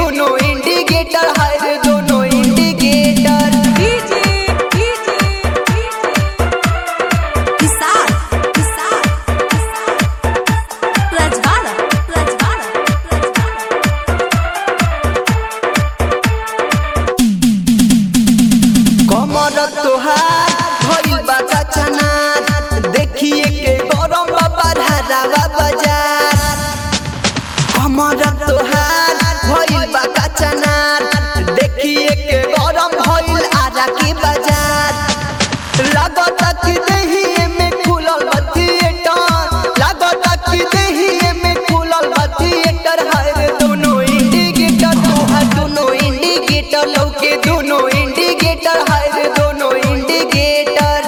दोनों इंडिकेटर है रे दोनों इंडिकेटर। कमर तोहार भइल बा चना देखिए के गरम बढ़ावा बाजार। कमर तोहार भइल बा चना देखिए के गरम भइल आरा के बाजार। लागत कि देहिए में खुलल बा थिएटर, लागत कि देहिए में खुलल बा थिएटर है रे दोनों इंडिकेटर तोहार दोनों इंडिकेटर लौके दोनों इंडिकेटर है रे दोनों इंडिकेटर।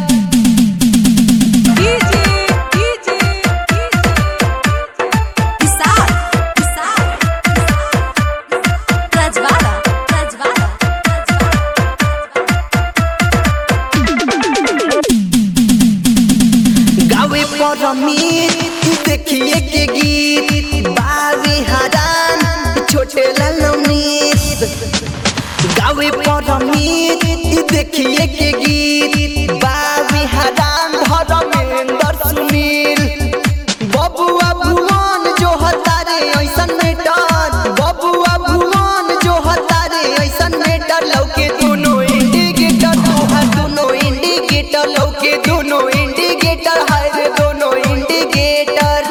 गावे परमीत देखिए के गीत बावे हरान छोटे ललमीत। गावे परमीत देखिए के गीत बावे हरान धर्मेंद्र सुनील। बबुआ भुवन जो हतारे ऐसन मेटर, बबुआ भुवन जो हतारे ऐसन मेटर लौके दोनों इंडिकेटर तोहार दोनों इंडिकेटर लौके दोनों इंडिकेटर है रे दोनों indicator.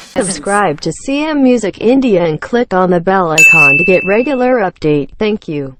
Subscribe to CM Music India and click on the bell icon to get regular update. Thank you.